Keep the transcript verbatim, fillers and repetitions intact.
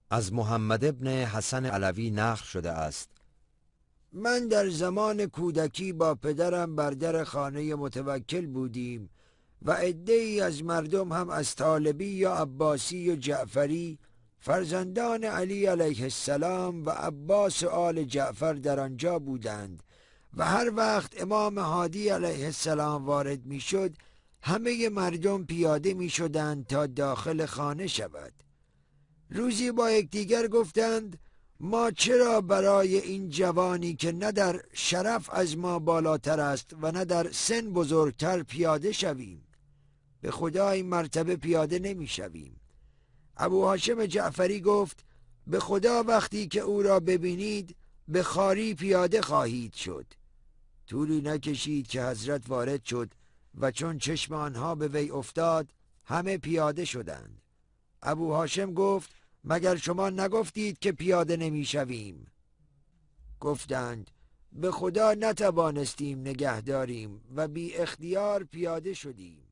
از محمد ابن حسن علوی نقل شده است: من در زمان کودکی با پدرم بر در خانه متوکل بودیم و عده‌ای از مردم هم از طالبی یا عباسی و جعفری فرزندان علی علیه السلام و عباس و آل جعفر در آنجا بودند و هر وقت امام هادی علیه السلام وارد می شد همه مردم پیاده می شدند تا داخل خانه شود. روزی با یکدیگر گفتند ما چرا برای این جوانی که نه در شرف از ما بالاتر است و نه در سن بزرگتر پیاده شویم؟ به خدا این مرتبه پیاده نمی شویم. ابو هاشم جعفری گفت به خدا وقتی که او را ببینید به خواری پیاده خواهید شد. طولی نکشید که حضرت وارد شد و چون چشم آنها به وی افتاد همه پیاده شدند. ابو هاشم گفت مگر شما نگفتید که پیاده نمی شویم؟ گفتند به خدا نتوانستیم نگه داریم و بی اختیار پیاده شدیم.